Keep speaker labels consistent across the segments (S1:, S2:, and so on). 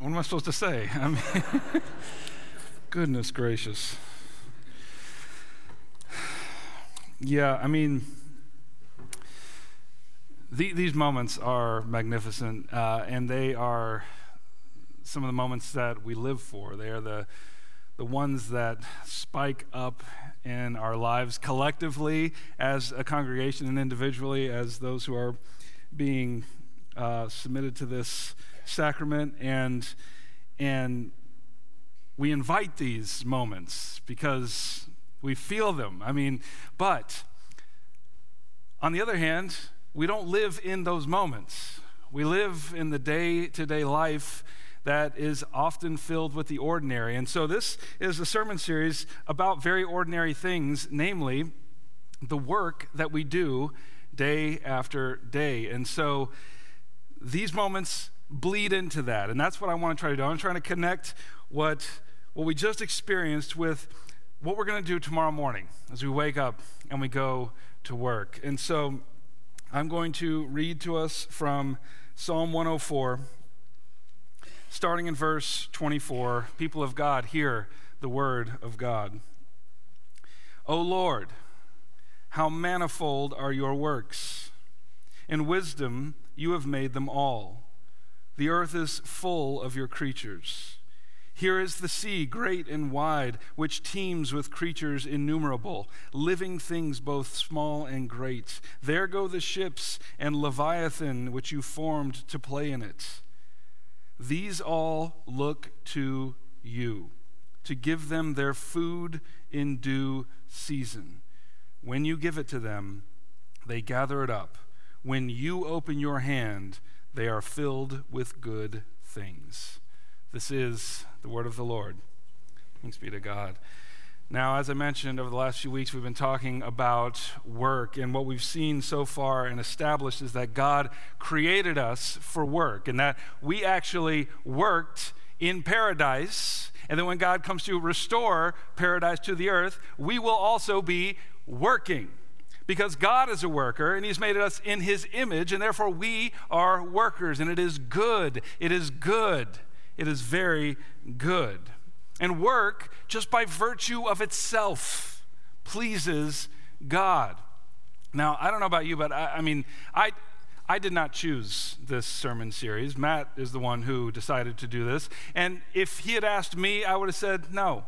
S1: what am I supposed to say? I mean, goodness gracious. Yeah, I mean, these moments are magnificent, and they are some of the moments that we live for. They are the ones that spike up in our lives collectively as a congregation and individually as those who are being submitted to this sacrament, and we invite these moments because we feel them. I mean, but on the other hand, we don't live in those moments. We live in the day-to-day life that is often filled with the ordinary. And so this is a sermon series about very ordinary things, namely the work that we do day after day. And so these moments bleed into that, and that's what I want to try to do. I'm trying to connect what we just experienced with what we're going to do tomorrow morning as we wake up and we go to work. And so I'm going to read to us from Psalm 104, starting in verse 24. People of God, hear the word of God. O Lord, how manifold are your works! In wisdom you have made them all. The earth is full of your creatures. Here is the sea, great and wide, which teems with creatures innumerable, living things both small and great. There go the ships and Leviathan, which you formed to play in it. These all look to you, to give them their food in due season. When you give it to them, they gather it up. When you open your hand, they are filled with good things. This is the word of the Lord. Thanks be to God. Now, as I mentioned, over the last few weeks, we've been talking about work, and what we've seen so far and established is that God created us for work, and that we actually worked in paradise, and then when God comes to restore paradise to the earth, we will also be working. Because God is a worker, and he's made us in his image, and therefore we are workers, and it is good. It is good. It is very good. And work, just by virtue of itself, pleases God. Now, I don't know about you, but I did not choose this sermon series. Matt is the one who decided to do this. And if he had asked me, I would have said no.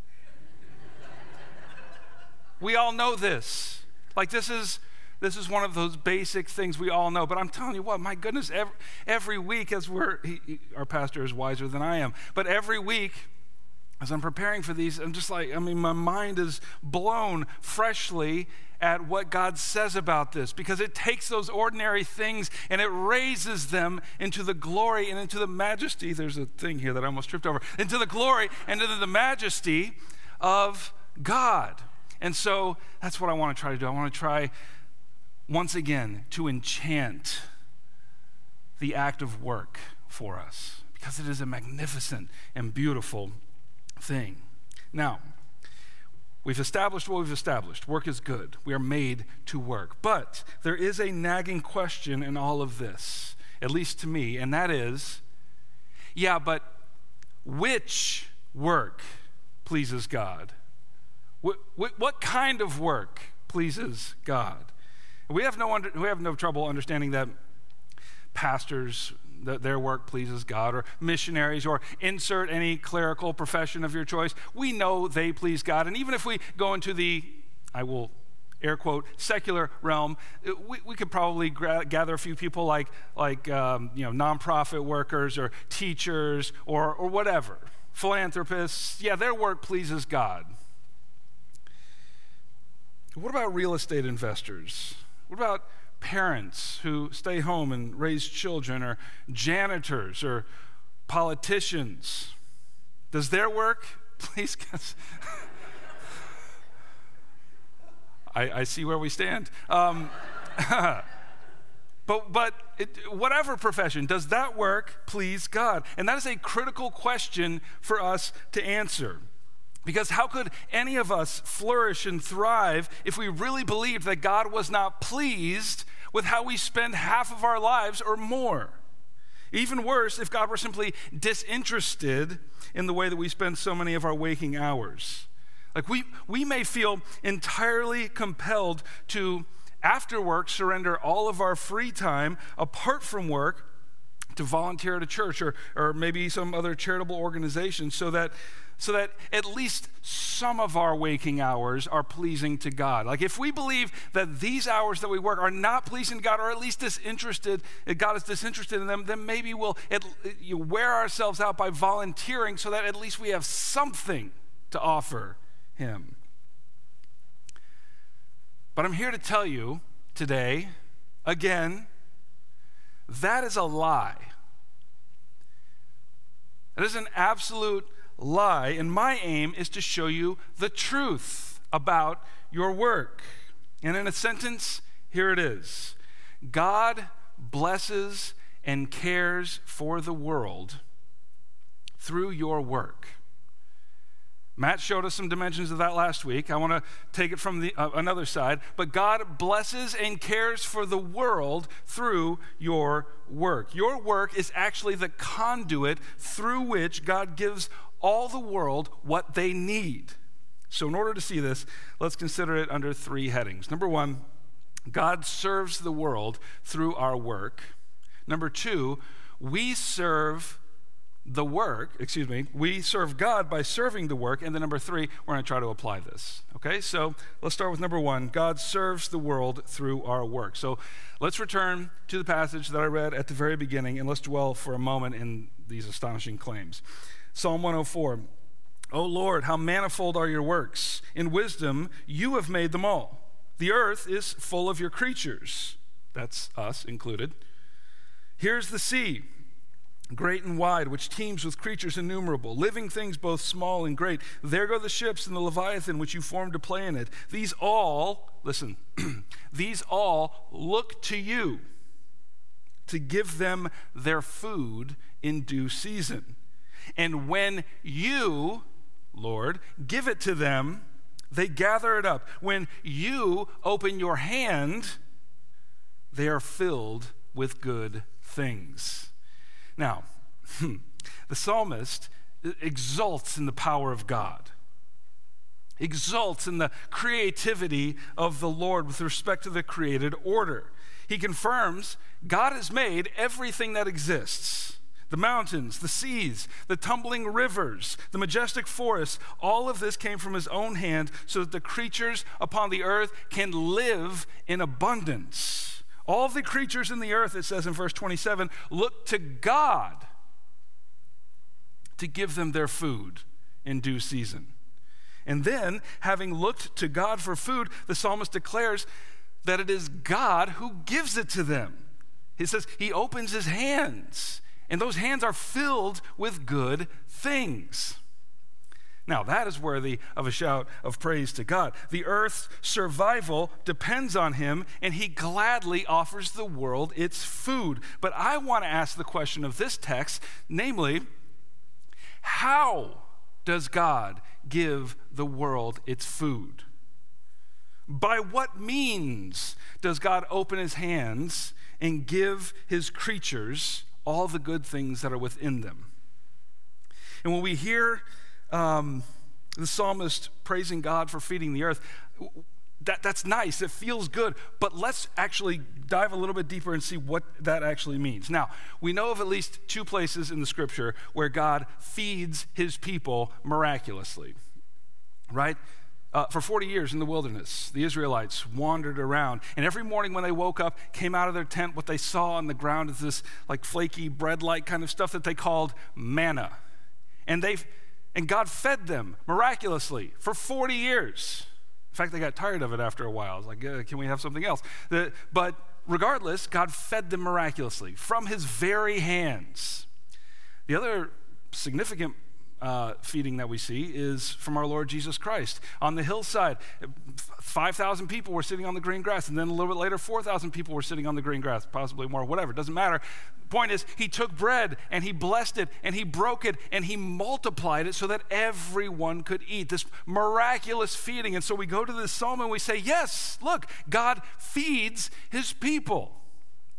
S1: We all know this. Like, this is one of those basic things we all know. But I'm telling you what, my goodness, every week as our pastor is wiser than I am, but every week as I'm preparing for these, I'm just like, my mind is blown freshly at what God says about this, because it takes those ordinary things and it raises them into the glory and into the majesty. There's a thing here that I almost tripped over. Into the glory and into the majesty of God. And so that's what I want to try to do. I want to try once again to enchant the act of work for us, because it is a magnificent and beautiful thing. Now, we've established what we've established. Work is good. We are made to work. But there is a nagging question in all of this, at least to me, and that is, but which work pleases God? What kind of work pleases God? We have no trouble understanding that pastors, that their work pleases God, or missionaries, or insert any clerical profession of your choice. We know they please God. And even if we go into the, I will air quote, secular realm, we could probably gather a few people like nonprofit workers or teachers or whatever, philanthropists. Yeah, their work pleases God. What about real estate investors? What about parents who stay home and raise children, or janitors, or politicians? Does their work please God? I see where we stand. But whatever profession, does that work please God? And that is a critical question for us to answer. Because how could any of us flourish and thrive if we really believed that God was not pleased with how we spend half of our lives or more? Even worse, if God were simply disinterested in the way that we spend so many of our waking hours. Like we may feel entirely compelled to, after work, surrender all of our free time apart from work to volunteer at a church or maybe some other charitable organization so that at least some of our waking hours are pleasing to God. Like if we believe that these hours that we work are not pleasing to God, or at least disinterested, God is disinterested in them, then maybe we'll wear ourselves out by volunteering so that at least we have something to offer Him. But I'm here to tell you today, again, that is a lie. That is an absolute lie, and my aim is to show you the truth about your work. And in a sentence, here it is. God blesses and cares for the world through your work. Matt showed us some dimensions of that last week. I want to take it from the another side. But God blesses and cares for the world through your work. Your work is actually the conduit through which God gives all the world what they need. So in order to see this, let's consider it under three headings. Number one, God serves the world through our work. Number two, we serve God by serving the work. And then number three, we're going to try to apply this. Okay, so let's start with number one. God serves the world through our work. So let's return to the passage that I read at the very beginning, and let's dwell for a moment in these astonishing claims. Psalm 104, O Lord, how manifold are your works. In wisdom, you have made them all. The earth is full of your creatures. That's us included. Here's the sea, great and wide, which teems with creatures innumerable, living things both small and great. There go the ships and the Leviathan, which you formed to play in it. These all, listen, these all look to you to give them their food in due season. And when you, Lord, give it to them, they gather it up. When you open your hand, they are filled with good things. Now, the psalmist exults in the power of God, exults in the creativity of the Lord with respect to the created order. He confirms God has made everything that exists. The mountains, the seas, the tumbling rivers, the majestic forests, all of this came from his own hand so that the creatures upon the earth can live in abundance. All the creatures in the earth, it says in verse 27, look to God to give them their food in due season. And then, having looked to God for food, the psalmist declares that it is God who gives it to them. He says he opens his hands, and those hands are filled with good things. Now, that is worthy of a shout of praise to God. The earth's survival depends on him, and he gladly offers the world its food. But I want to ask the question of this text, namely, how does God give the world its food? By what means does God open his hands and give his creatures all the good things that are within them? And when we hear the psalmist praising God for feeding the earth, that's nice, it feels good, but let's actually dive a little bit deeper and see what that actually means. Now, we know of at least two places in the scripture where God feeds his people miraculously, right? For 40 years in the wilderness, the Israelites wandered around, and every morning when they woke up, came out of their tent, what they saw on the ground is this like flaky bread-like kind of stuff that they called manna. And God fed them miraculously for 40 years. In fact, they got tired of it after a while. It's like, can we have something else? But regardless, God fed them miraculously from his very hands. The other significant feeding that we see is from our Lord Jesus Christ. On the hillside, 5,000 people were sitting on the green grass, and then a little bit later, 4,000 people were sitting on the green grass, possibly more, whatever, it doesn't matter. The point is, he took bread, and he blessed it, and he broke it, and he multiplied it so that everyone could eat. This miraculous feeding. And so we go to this psalm and we say, yes, look, God feeds his people.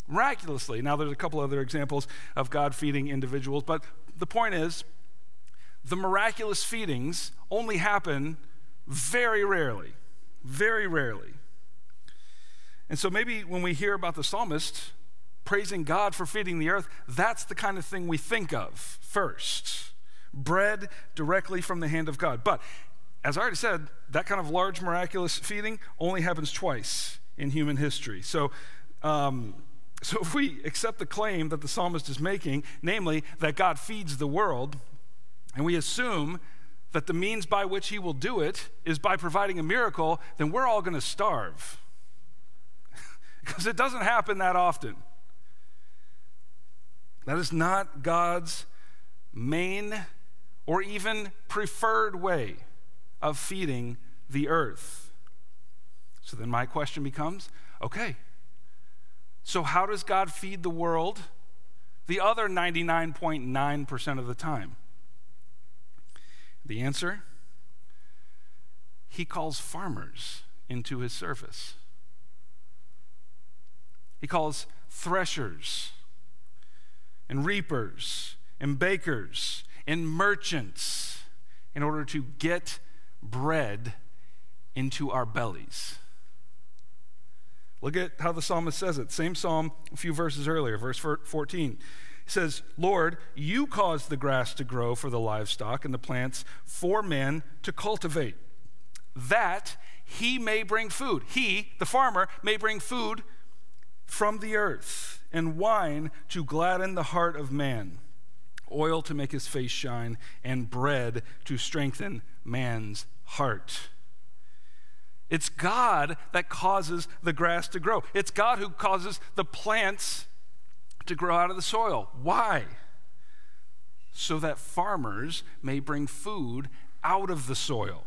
S1: Miraculously. Now, there's a couple other examples of God feeding individuals, but the point is, the miraculous feedings only happen very rarely. Very rarely. And so maybe when we hear about the psalmist praising God for feeding the earth, that's the kind of thing we think of first. Bread directly from the hand of God. But as I already said, that kind of large miraculous feeding only happens twice in human history. So if we accept the claim that the psalmist is making, namely that God feeds the world, and we assume that the means by which he will do it is by providing a miracle, then we're all going to starve. Because it doesn't happen that often. That is not God's main or even preferred way of feeding the earth. So then my question becomes, okay, so how does God feed the world the other 99.9% of the time? The answer, he calls farmers into his service. He calls threshers and reapers and bakers and merchants in order to get bread into our bellies. Look at how the psalmist says it. Same psalm a few verses earlier, verse 14. He says, Lord, you caused the grass to grow for the livestock and the plants for man to cultivate, that he may bring food. He, the farmer, may bring food from the earth, and wine to gladden the heart of man, oil to make his face shine, and bread to strengthen man's heart. It's God that causes the grass to grow. It's God who causes the plants to grow out of the soil. Why? So that farmers may bring food out of the soil.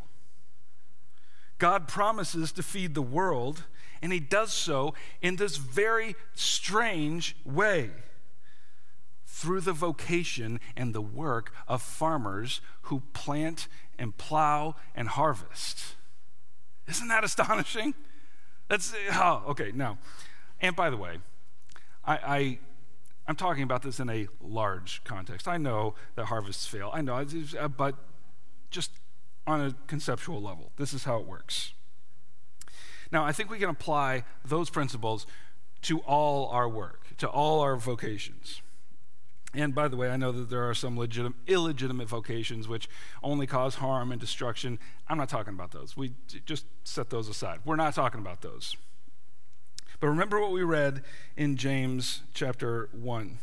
S1: God promises to feed the world, and he does so in this very strange way, through the vocation and the work of farmers who plant and plow and harvest. Isn't that astonishing? Okay, now, and by the way, I'm talking about this in a large context. I know that harvests fail. I know, but just on a conceptual level, this is how it works. Now, I think we can apply those principles to all our work, to all our vocations. And by the way, I know that there are some illegitimate vocations which only cause harm and destruction. I'm not talking about those. We just set those aside. We're not talking about those. But remember what we read in James chapter 1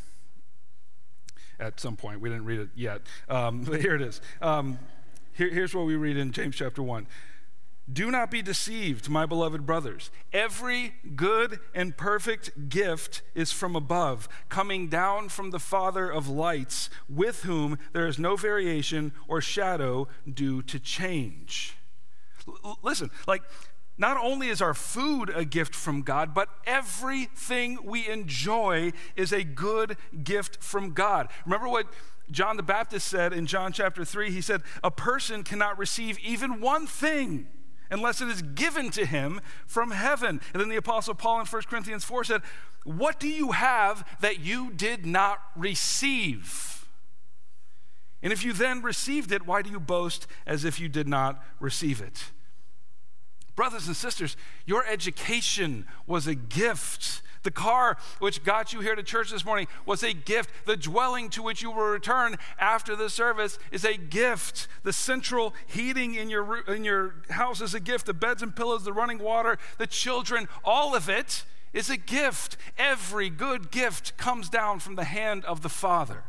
S1: at some point. We didn't read it yet, but here it is. Here's what we read in James chapter 1. Do not be deceived, my beloved brothers. Every good and perfect gift is from above, coming down from the Father of lights, with whom there is no variation or shadow due to change. Listen, not only is our food a gift from God, but everything we enjoy is a good gift from God. Remember what John the Baptist said in John chapter 3? He said, a person cannot receive even one thing unless it is given to him from heaven. And then the Apostle Paul in 1 Corinthians 4 said, what do you have that you did not receive? And if you then received it, why do you boast as if you did not receive it? Brothers and sisters, your education was a gift. The car which got you here to church this morning was a gift. The dwelling to which you will return after the service is a gift. The central heating in your house is a gift. The beds and pillows, the running water, the children, all of it is a gift. Every good gift comes down from the hand of the Father.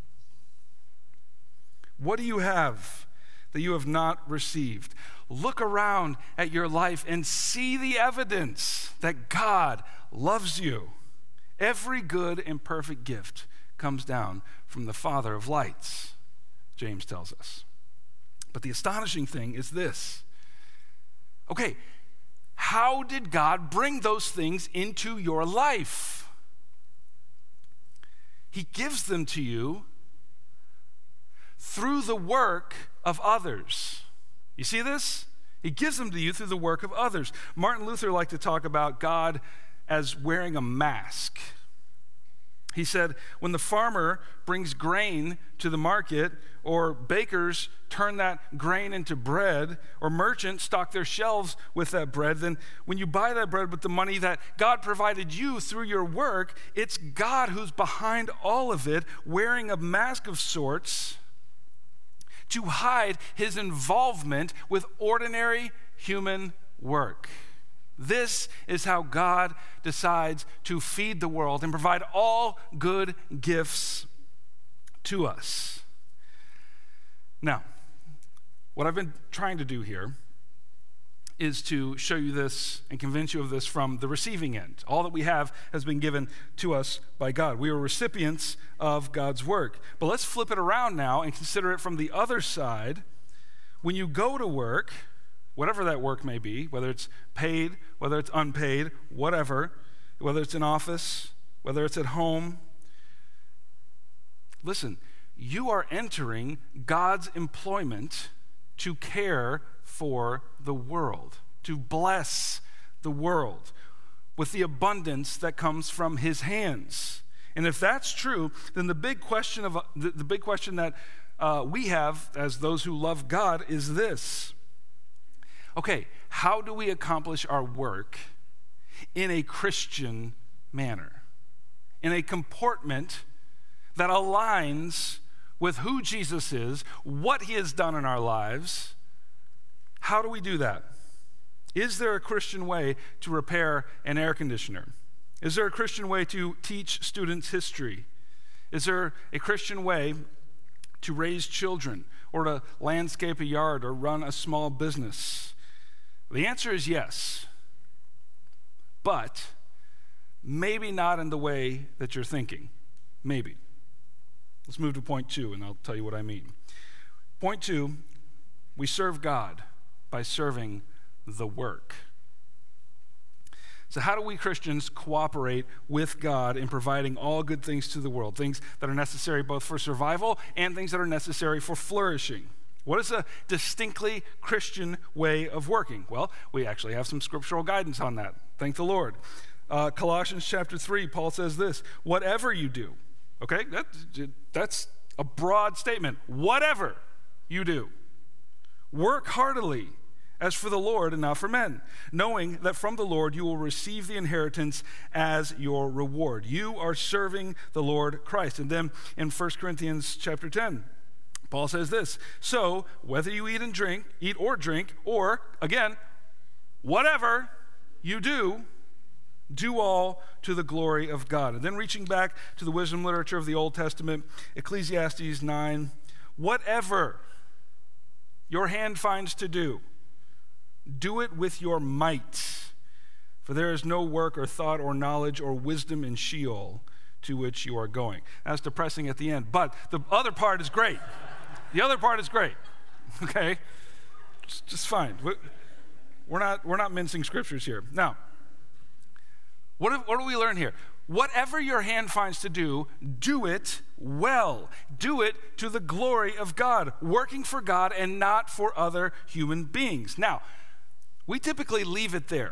S1: What do you have that you have not received? Look around at your life and see the evidence that God loves you. Every good and perfect gift comes down from the Father of lights, James tells us. But the astonishing thing is this. Okay, how did God bring those things into your life? He gives them to you through the work of others. You see this? He gives them to you through the work of others. Martin Luther liked to talk about God as wearing a mask. He said, when the farmer brings grain to the market, or bakers turn that grain into bread, or merchants stock their shelves with that bread, then when you buy that bread with the money that God provided you through your work, it's God who's behind all of it, wearing a mask of sorts to hide his involvement with ordinary human work. This is how God decides to feed the world and provide all good gifts to us. Now, what I've been trying to do here is to show you this and convince you of this from the receiving end. All that we have has been given to us by God. We are recipients of God's work. But let's flip it around now and consider it from the other side. When you go to work, whatever that work may be, whether it's paid, whether it's unpaid, whatever, whether it's in office, whether it's at home, listen, you are entering God's employment to care for the world, to bless the world with the abundance that comes from his hands. And if that's true, then the big question that we have as those who love God is this. Okay, how do we accomplish our work in a Christian manner? In a comportment that aligns with who Jesus is, what he has done in our lives. How do we do that? Is there a Christian way to repair an air conditioner? Is there a Christian way to teach students history? Is there a Christian way to raise children or to landscape a yard or run a small business? The answer is yes, but maybe not in the way that you're thinking. Maybe. Let's move to point 2, and I'll tell you what I mean. Point 2, we serve God by serving the work. So how do we Christians cooperate with God in providing all good things to the world, things that are necessary both for survival and things that are necessary for flourishing? What is a distinctly Christian way of working? Well, we actually have some scriptural guidance on that. Thank the Lord. Colossians chapter 3, Paul says this, whatever you do, okay, that's a broad statement. Whatever you do, work heartily as for the Lord and not for men, knowing that from the Lord you will receive the inheritance as your reward. You are serving the Lord Christ. And then in 1 Corinthians chapter 10, Paul says this, so whether you eat or drink, or again, whatever you do, do all to the glory of God. And then reaching back to the wisdom literature of the Old Testament, Ecclesiastes 9, whatever your hand finds to do, do it with your might, for there is no work or thought or knowledge or wisdom in Sheol to which you are going. That's depressing at the end, but the other part is great. The other part is great, okay? Just fine. We're not mincing scriptures here. Now, what do we learn here? Whatever your hand finds to do, do it well. Do it to the glory of God, working for God and not for other human beings. Now, we typically leave it there.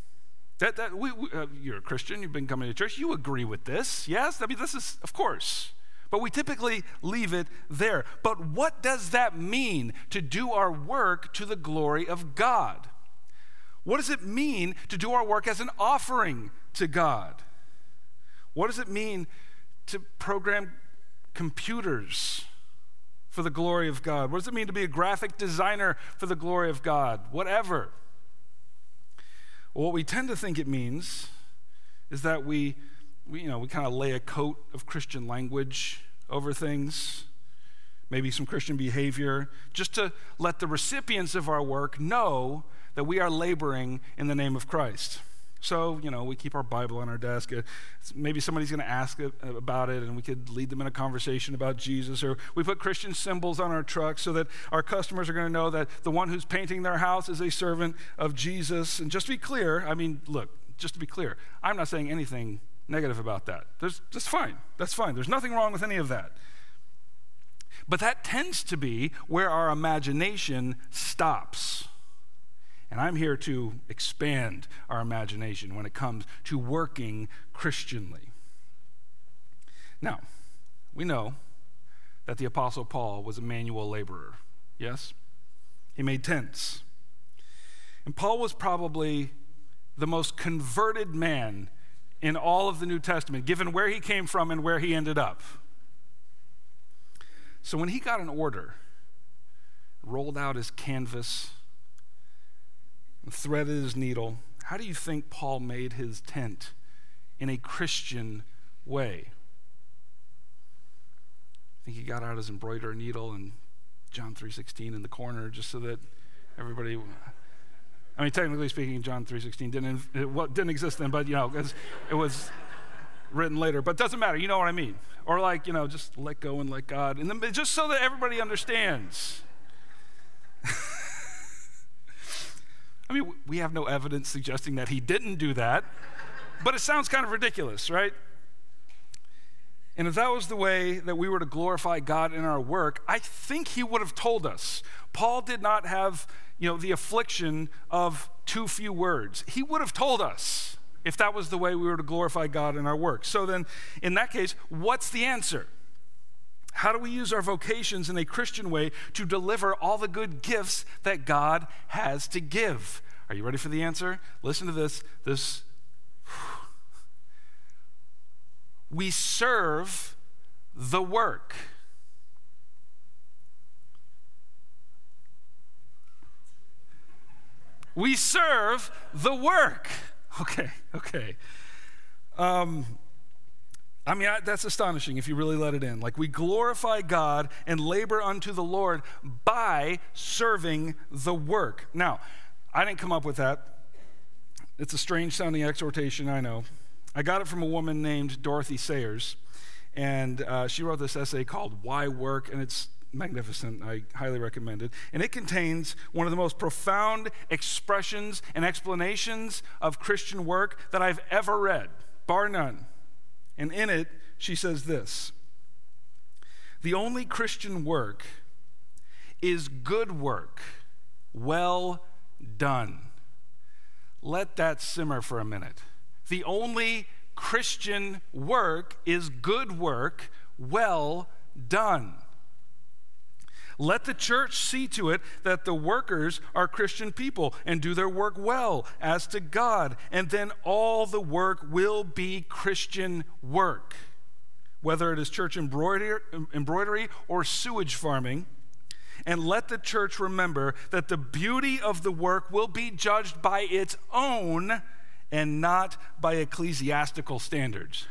S1: You're a Christian, you've been coming to church, you agree with this, yes? I mean, this is, of course. But we typically leave it there. But what does that mean to do our work to the glory of God? What does it mean to do our work as an offering to God? What does it mean to program computers for the glory of God? What does it mean to be a graphic designer for the glory of God? Whatever. Well, what we tend to think it means is that we kind of lay a coat of Christian language over things, maybe some Christian behavior, just to let the recipients of our work know that we are laboring in the name of Christ. So, we keep our Bible on our desk. Maybe somebody's going to ask about it, and we could lead them in a conversation about Jesus. Or we put Christian symbols on our trucks so that our customers are going to know that the one who's painting their house is a servant of Jesus. And just to be clear, just to be clear, I'm not saying anything negative about that. That's fine. That's fine. There's nothing wrong with any of that. But that tends to be where our imagination stops. And I'm here to expand our imagination when it comes to working Christianly. Now, we know that the Apostle Paul was a manual laborer, yes? He made tents. And Paul was probably the most converted man in all of the New Testament, given where he came from and where he ended up. So when he got an order, rolled out his canvas, threaded his needle, how do you think Paul made his tent in a Christian way? I think he got out his embroidery needle and John 3:16 in the corner just so that everybody, I mean, technically speaking, John 3:16 didn't exist then, but, it was written later. But it doesn't matter, you know what I mean. Or like, just let go and let God. And then just so that everybody understands. I mean, we have no evidence suggesting that he didn't do that, but it sounds kind of ridiculous, right? And if that was the way that we were to glorify God in our work, I think he would have told us. Paul did not have, the affliction of too few words. He would have told us if that was the way we were to glorify God in our work. So then, in that case, what's the answer? How do we use our vocations in a Christian way to deliver all the good gifts that God has to give? Are you ready for the answer? Listen to this. We serve the work. We serve the work. Okay. That's astonishing if you really let it in. Like, we glorify God and labor unto the Lord by serving the work. Now, I didn't come up with that. It's a strange sounding exhortation, I know. I got it from a woman named Dorothy Sayers, and she wrote this essay called Why Work, and it's magnificent. I highly recommend it. And it contains one of the most profound expressions and explanations of Christian work that I've ever read, bar none. And in it, she says this: the only Christian work is good work, well done. Let that simmer for a minute. The only Christian work is good work, well done. Let the church see to it that the workers are Christian people and do their work well as to God, and then all the work will be Christian work, whether it is church embroidery or sewage farming. And let the church remember that the beauty of the work will be judged by its own and not by ecclesiastical standards.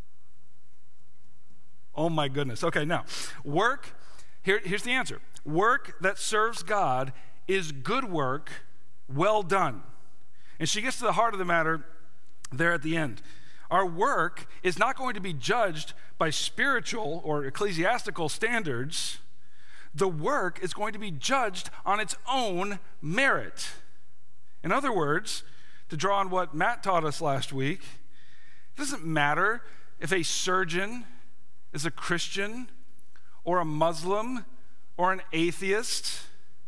S1: Oh my goodness. Okay, now, work, here's the answer. Work that serves God is good work, well done. And she gets to the heart of the matter there at the end. Our work is not going to be judged by spiritual or ecclesiastical standards. The work is going to be judged on its own merit. In other words, to draw on what Matt taught us last week, it doesn't matter if a surgeon is a Christian or a Muslim or an atheist.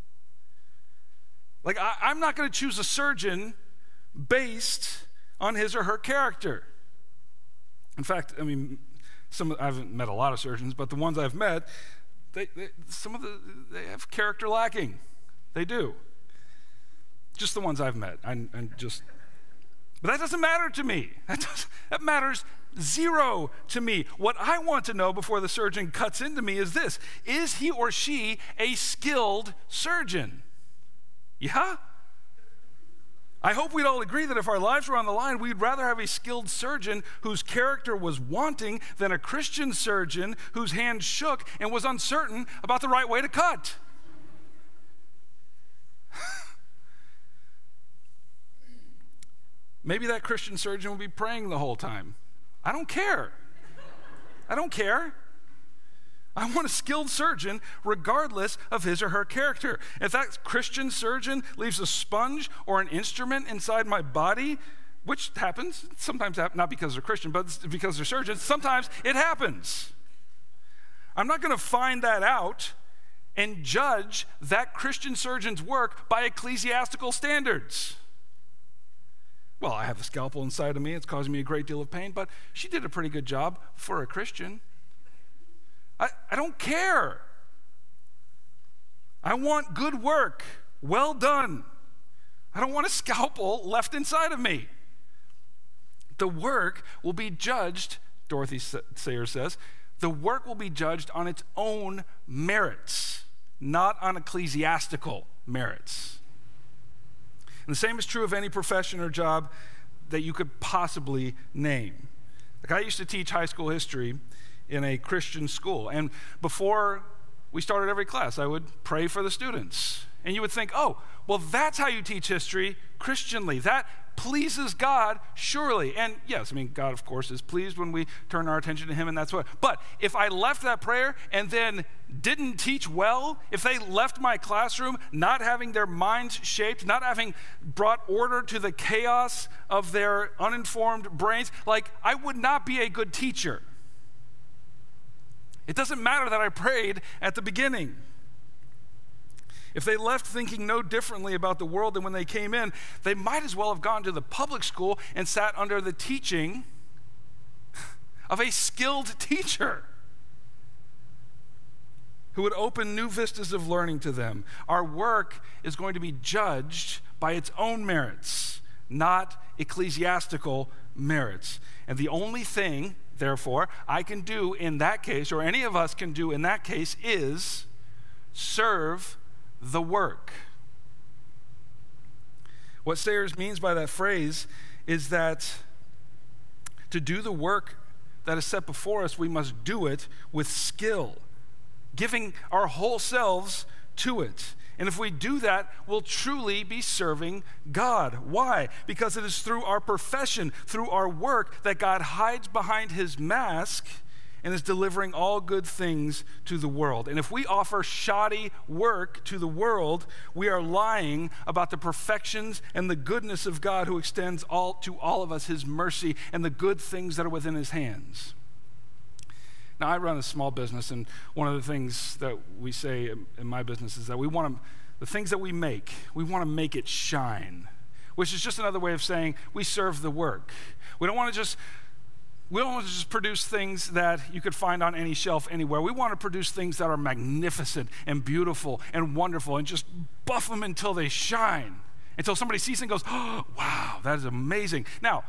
S1: Like, I'm not going to choose a surgeon based on his or her character. In fact, I haven't met a lot of surgeons, but the ones I've met, they have character lacking. They do. Just the ones I've met. But that doesn't matter to me. That matters zero to me. What I want to know before the surgeon cuts into me is this: is he or she a skilled surgeon? Yeah? I hope we'd all agree that if our lives were on the line, we'd rather have a skilled surgeon whose character was wanting than a Christian surgeon whose hand shook and was uncertain about the right way to cut. Maybe that Christian surgeon will be praying the whole time. I don't care. I want a skilled surgeon regardless of his or her character. If that Christian surgeon leaves a sponge or an instrument inside my body, which happens, sometimes not because they're Christian, but because they're surgeons, sometimes it happens. I'm not going to find that out and judge that Christian surgeon's work by ecclesiastical standards. Well, I have a scalpel inside of me. It's causing me a great deal of pain, but she did a pretty good job for a Christian. I don't care. I want good work, well done. I don't want a scalpel left inside of me. The work will be judged, Dorothy Sayers says, the work will be judged on its own merits, not on ecclesiastical merits. And the same is true of any profession or job that you could possibly name. Like, I used to teach high school history in a Christian school, and before we started every class, I would pray for the students. And you would think, oh, well, that's how you teach history Christianly. That pleases God, surely. And yes, I mean, God, of course, is pleased when we turn our attention to him, and that's what. But if I left that prayer and then didn't teach well, if they left my classroom not having their minds shaped, not having brought order to the chaos of their uninformed brains, like, I would not be a good teacher. It doesn't matter that I prayed at the beginning. If they left thinking no differently about the world than when they came in, they might as well have gone to the public school and sat under the teaching of a skilled teacher who would open new vistas of learning to them. Our work is going to be judged by its own merits, not ecclesiastical merits. And the only thing, therefore, I can do in that case, or any of us can do in that case, is serve the work. What Sayers means by that phrase is that to do the work that is set before us, we must do it with skill, giving our whole selves to it. And if we do that, we'll truly be serving God. Why? Because it is through our profession, through our work, that God hides behind his mask and is delivering all good things to the world. And if we offer shoddy work to the world, we are lying about the perfections and the goodness of God, who extends to all of us his mercy and the good things that are within his hands. Now, I run a small business, and one of the things that we say in my business is that the things that we want to make it shine, which is just another way of saying we serve the work. We don't want to just produce things that you could find on any shelf anywhere. We want to produce things that are magnificent and beautiful and wonderful, and just buff them until they shine, until somebody sees it and goes, oh, wow, that is amazing. Now,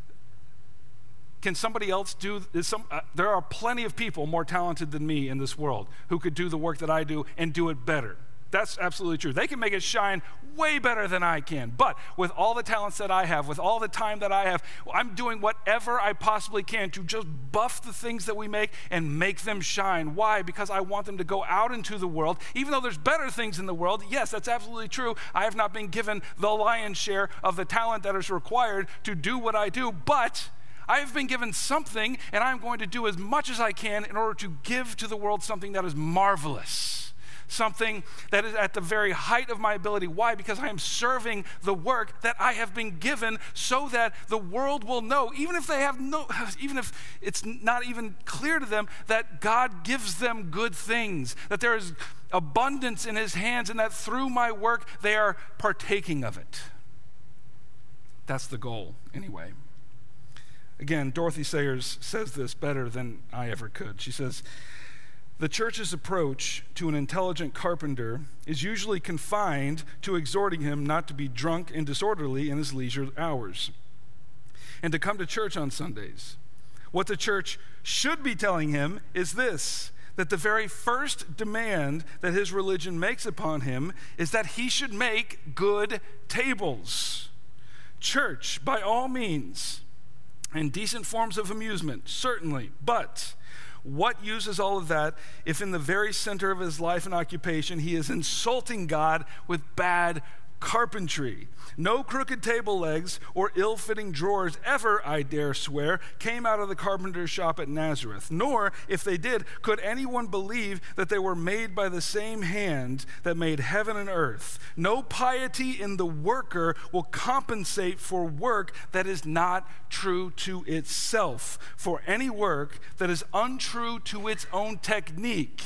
S1: can somebody else do this? There are plenty of people more talented than me in this world who could do the work that I do and do it better. That's absolutely true. They can make it shine way better than I can. But with all the talents that I have, with all the time that I have, I'm doing whatever I possibly can to just buff the things that we make and make them shine. Why? Because I want them to go out into the world. Even though there's better things in the world, yes, that's absolutely true. I have not been given the lion's share of the talent that is required to do what I do, but I have been given something, and I'm going to do as much as I can in order to give to the world something that is marvelous, something that is at the very height of my ability. Why? Because I am serving the work that I have been given, so that the world will know, even if it's not even clear to them, that God gives them good things, that there is abundance in his hands, and that through my work they are partaking of it. That's the goal, anyway. Again, Dorothy Sayers says this better than I ever could. She says, the church's approach to an intelligent carpenter is usually confined to exhorting him not to be drunk and disorderly in his leisure hours, and to come to church on Sundays. What the church should be telling him is this, that the very first demand that his religion makes upon him is that he should make good tables. Church, by all means, and decent forms of amusement, certainly. But what use is all of that if in the very center of his life and occupation he is insulting God with bad carpentry? No crooked table legs or ill-fitting drawers ever, I dare swear, came out of the carpenter's shop at Nazareth. Nor, if they did, could anyone believe that they were made by the same hand that made heaven and earth. No piety in the worker will compensate for work that is not true to itself. For any work that is untrue to its own technique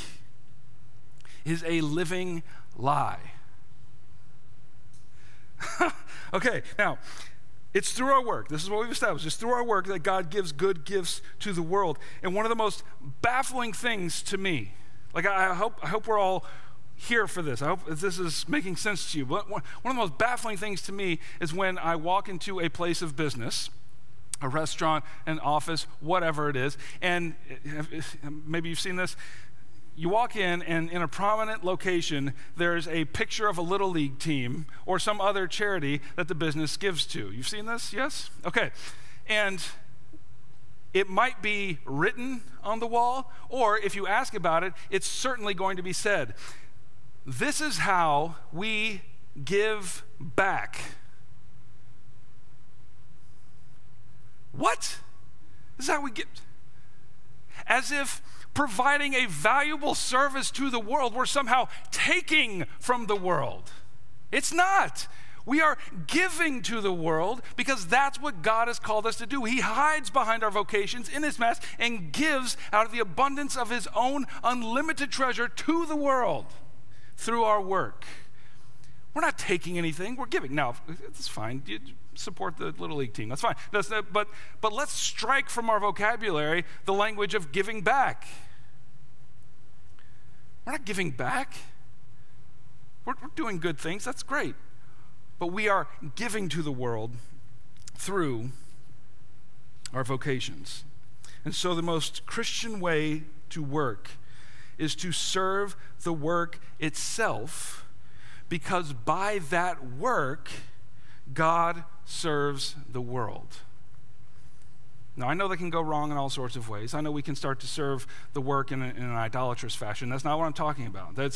S1: is a living lie. Okay, now, It's through our work. This is what we've established. It's through our work that God gives good gifts to the world. And one of the most baffling things to me, like I hope we're all here for this. I hope this is making sense to you. But one of the most baffling things to me is when I walk into a place of business, a restaurant, an office, whatever it is, and maybe you've seen this. You walk in, and in a prominent location, there's a picture of a Little League team or some other charity that the business gives to. You've seen this? Yes? Okay. And it might be written on the wall, or if you ask about it, it's certainly going to be said. This is how we give back. What? This is how we give. As if providing a valuable service to the world, we're somehow taking from the world. It's not. We are giving to the world because that's what God has called us to do. He hides behind our vocations in his mess and gives out of the abundance of his own unlimited treasure to the world through our work. We're not taking anything, we're giving. Now, it's fine. You support the Little League team. That's fine. But let's strike from our vocabulary the language of giving back. We're not giving back. We're doing good things. That's great. But we are giving to the world through our vocations. And so the most Christian way to work is to serve the work itself, because by that work, God serves the world. Now, I know that can go wrong in all sorts of ways. I know we can start to serve the work in an idolatrous fashion. That's not what I'm talking about. That's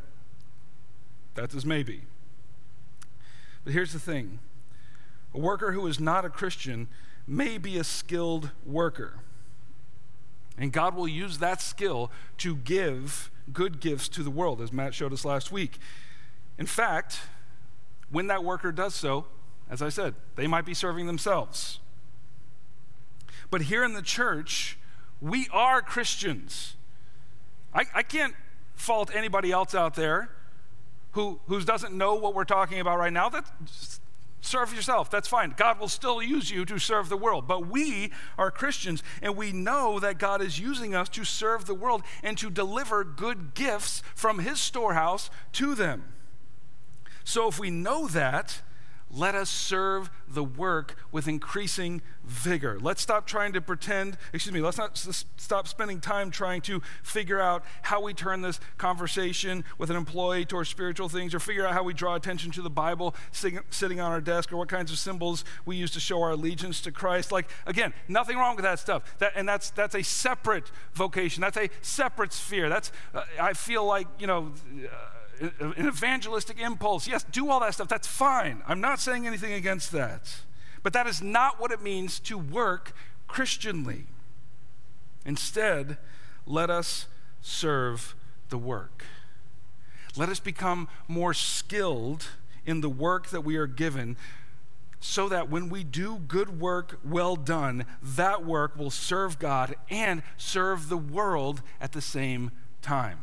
S1: as maybe. But here's the thing. A worker who is not a Christian may be a skilled worker. And God will use that skill to give good gifts to the world, as Matt showed us last week. In fact, when that worker does so, as I said, they might be serving themselves. But here in the church, we are Christians. I can't fault anybody else out there who doesn't know what we're talking about right now. Serve yourself. That's fine. God will still use you to serve the world. But we are Christians, and we know that God is using us to serve the world and to deliver good gifts from his storehouse to them. So if we know that, let us serve the work with increasing vigor. Let's stop trying to let's not stop spending time trying to figure out how we turn this conversation with an employee towards spiritual things, or figure out how we draw attention to the Bible sitting on our desk, or what kinds of symbols we use to show our allegiance to Christ. Like, again, nothing wrong with that stuff. That's a separate vocation. That's a separate sphere. I feel like, an evangelistic impulse. Yes, do all that stuff. That's fine. I'm not saying anything against that. But that is not what it means to work Christianly. Instead, let us serve the work. Let us become more skilled in the work that we are given, so that when we do good work well done, that work will serve God and serve the world at the same time.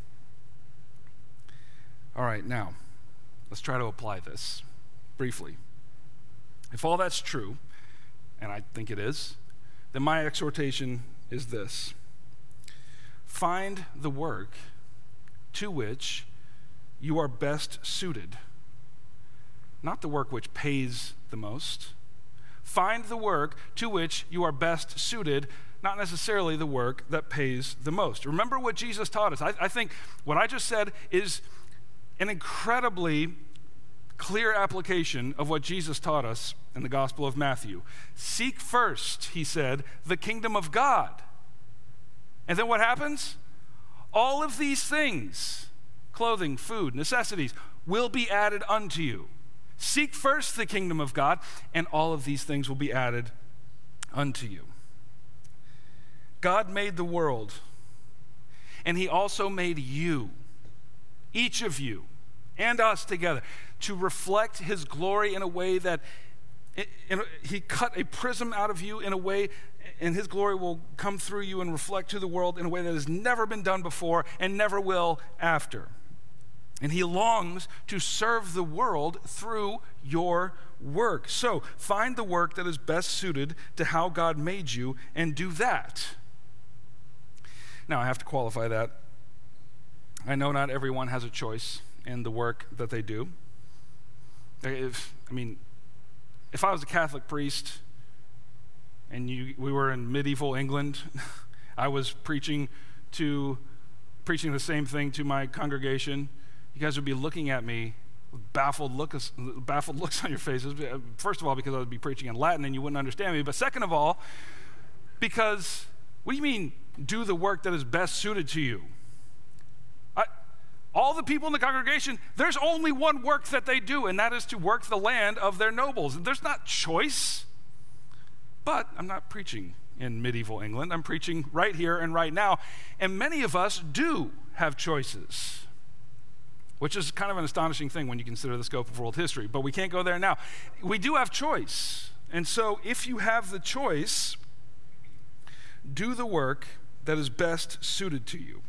S1: All right, now, let's try to apply this briefly. If all that's true, and I think it is, then my exhortation is this: find the work to which you are best suited, not the work which pays the most. Find the work to which you are best suited, not necessarily the work that pays the most. Remember what Jesus taught us. I think what I just said is an incredibly clear application of what Jesus taught us in the Gospel of Matthew. Seek first, he said, the kingdom of God. And then what happens? All of these things, clothing, food, necessities, will be added unto you. Seek first the kingdom of God, and all of these things will be added unto you. God made the world, and he also made you, each of you, and us together, to reflect his glory in a way that he cut a prism out of you in a way, and his glory will come through you and reflect to the world in a way that has never been done before and never will after. And he longs to serve the world through your work. So find the work that is best suited to how God made you and do that. Now, I have to qualify that. I know not everyone has a choice in the work that they do. If I was a Catholic priest and we were in medieval England, I was preaching the same thing to my congregation, you guys would be looking at me with baffled looks on your faces. First of all, because I would be preaching in Latin and you wouldn't understand me. But second of all, because, what do you mean, do the work that is best suited to you? All the people in the congregation, there's only one work that they do, and that is to work the land of their nobles. There's not choice. But I'm not preaching in medieval England. I'm preaching right here and right now. And many of us do have choices, which is kind of an astonishing thing when you consider the scope of world history. But we can't go there now. We do have choice. And so if you have the choice, do the work that is best suited to you.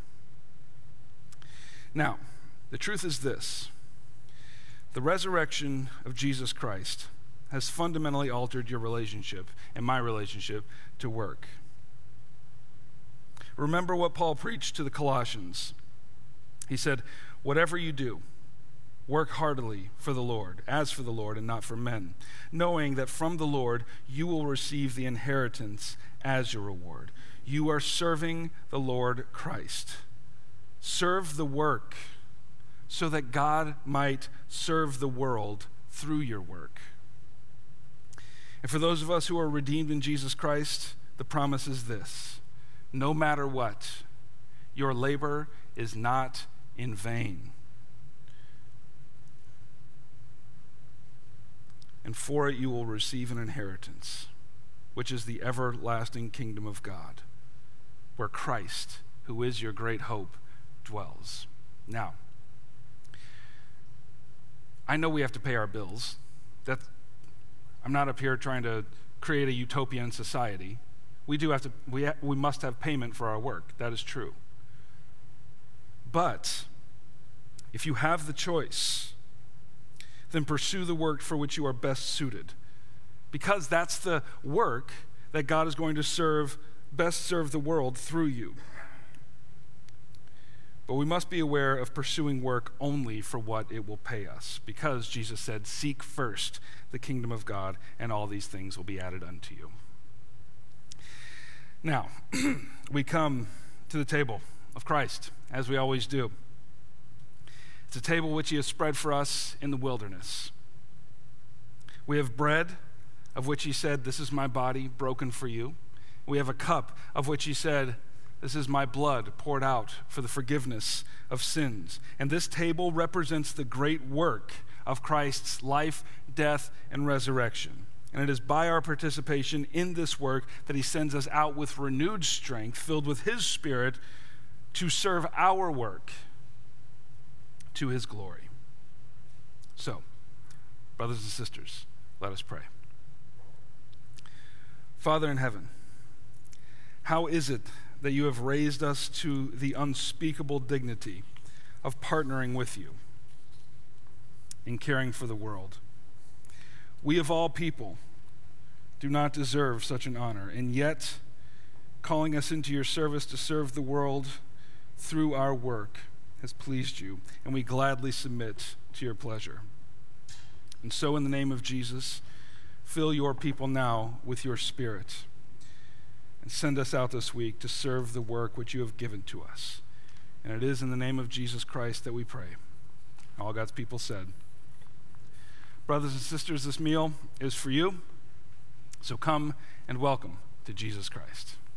S1: Now, the truth is this. The resurrection of Jesus Christ has fundamentally altered your relationship and my relationship to work. Remember what Paul preached to the Colossians. He said, whatever you do, work heartily for the Lord, as for the Lord and not for men, knowing that from the Lord you will receive the inheritance as your reward. You are serving the Lord Christ. Serve the work so that God might serve the world through your work. And for those of us who are redeemed in Jesus Christ, the promise is this: no matter what, your labor is not in vain. And for it you will receive an inheritance, which is the everlasting kingdom of God, where Christ, who is your great hope, dwells. Now, I know we have to pay our bills. I'm not up here trying to create a utopian society. We must have payment for our work. That is true. But if you have the choice, then pursue the work for which you are best suited, because that's the work that God is going to best serve the world through you. But we must be aware of pursuing work only for what it will pay us, because Jesus said, seek first the kingdom of God, and all these things will be added unto you. Now, we come to the table of Christ, as we always do. It's a table which he has spread for us in the wilderness. We have bread, of which he said, this is my body broken for you. We have a cup, of which he said, this is my blood poured out for the forgiveness of sins. And this table represents the great work of Christ's life, death, and resurrection. And it is by our participation in this work that he sends us out with renewed strength, filled with his Spirit, to serve our work to his glory. So, brothers and sisters, let us pray. Father in heaven, how is it that you have raised us to the unspeakable dignity of partnering with you in caring for the world? We of all people do not deserve such an honor, and yet calling us into your service to serve the world through our work has pleased you, and we gladly submit to your pleasure. And so in the name of Jesus, fill your people now with your Spirit, and send us out this week to serve the work which you have given to us. And it is in the name of Jesus Christ that we pray. All God's people said. Brothers and sisters, this meal is for you, so come and welcome to Jesus Christ.